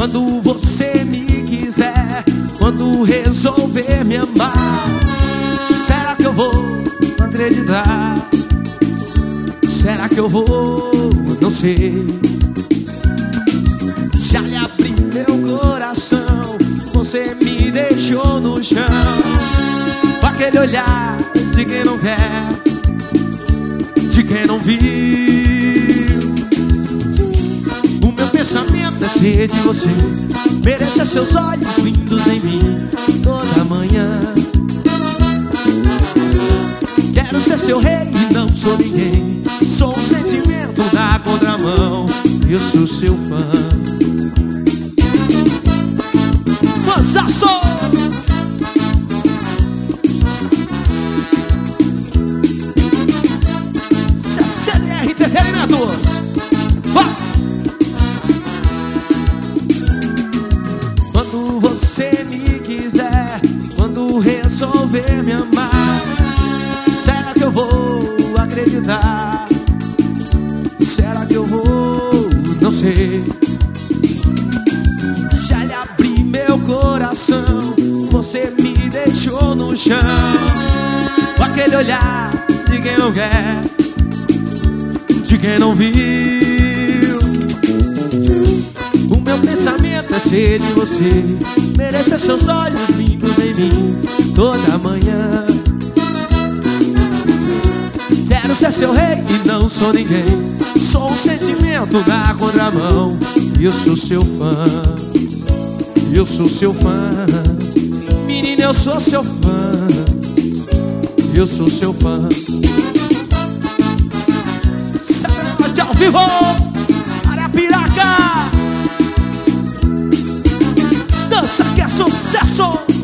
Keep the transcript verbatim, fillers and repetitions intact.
Quando você me quiser, quando resolver me amar, será que eu vou acreditar? Será que eu vou? Não sei. Já lhe abri meu coração, você me deixou no chão, com aquele olhar de quem não quer, de quem não viu. O meu pensamento é ser de você, merecer seus olhos lindos em mim toda manhã. Quero ser seu rei e não sou ninguém, sou um sentimento na contramão, eu sou seu fã. Panzaço! C C L R Entretenimentos. Vai! Quando você me quiser, quando resolver me amar, será que eu vou acreditar? Será que eu vou? Não sei. Já lhe abri meu coração, você me deixou no chão, com aquele olhar de quem não quer, de quem não viu. O meu pensamento é ser de você, merecer seus olhos limpos em mim toda manhã. Quero ser seu rei e não sou ninguém, sou um sentimento na contramão, eu sou seu fã. Eu sou seu fã, menina, eu sou seu fã. Eu sou seu fã. Sabe ao vivo, Arapiraca. Dança que é sucesso.